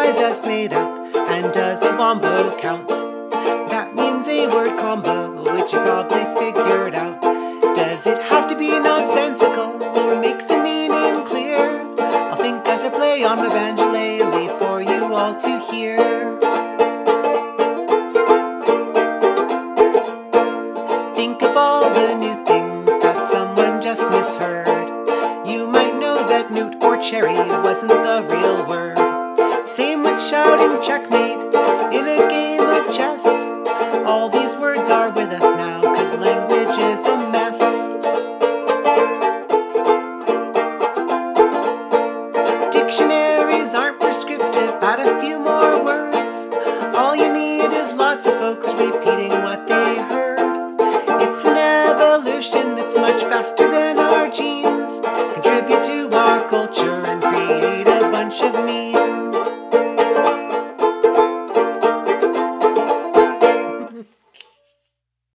qualifies as made up? And does a wombo count? That means a word combo, which you probably figured out. Does it have to be nonsensical or make the meaning clear? I'll think as I play on my banjolele for you all to hear. Think of all the new things that someone just misheard. You might know that newt or cherry wasn't the real word. Same with shouting checkmate in a game of chess. All these words are with us now, 'cause language is a mess. Dictionaries aren't prescriptive, add a few more words. All you need is lots of folks repeating what they heard. It's an evolution that's much faster than our genes. Contribute to our culture and create a bunch of memes.